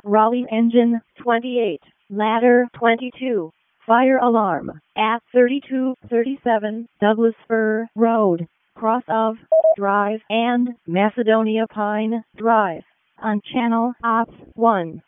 Raleigh engine 28, ladder 22, fire alarm at 3237 Douglas Fir Road, cross of Drive and Macedonia Pine Drive on Channel Ops 1.